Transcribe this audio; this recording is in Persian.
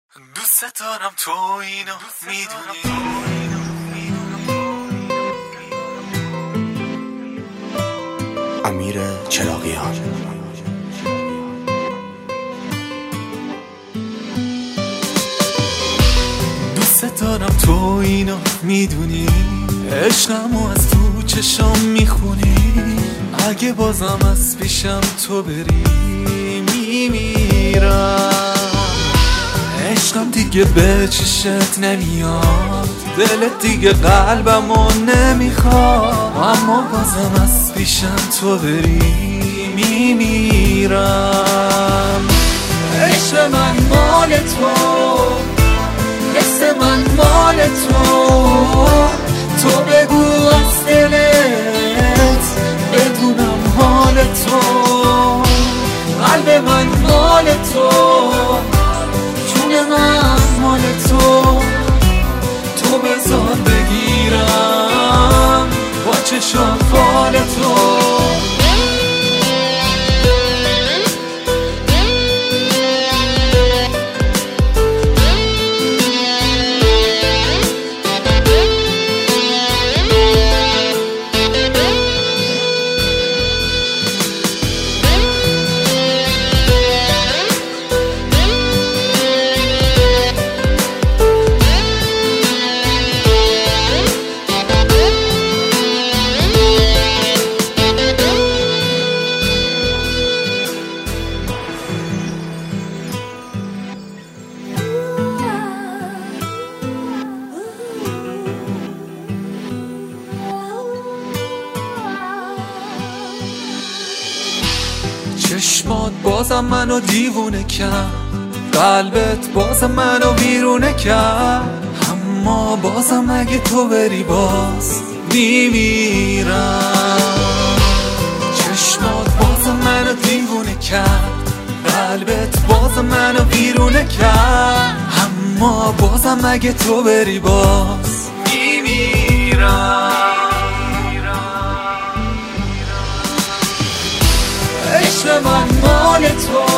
دوست دارم تو اینو میدونی. امیر چراغیان. دوست دارم تو اینو میدونی، عشقمو از تو چشام میخونی. اگه بازم از پیشم تو بری میمیرم. عشقم دیگه به چشت نمیاد، دلت دیگه قلبمو نمیخواد، اما بازم از پیشم تو بری میمیرم. عشق من مال تو، حس من مال تو. تو بگو از دلت بدونم حال تو. قلب من مال تو، جون من مال تو. تو بذار بگیرم با چشم فال تو. چشمات بازم منو دیوونه کرد، قلبت بازم منو ویرونه کرد، اما بازم اگه تو بری باز میمیرم. چشمات بازم منو دیوونه کرد، قلبت بازم منو ویرونه کرد، اما بازم اگه تو بری باز میمیرم. عشق من مال تو،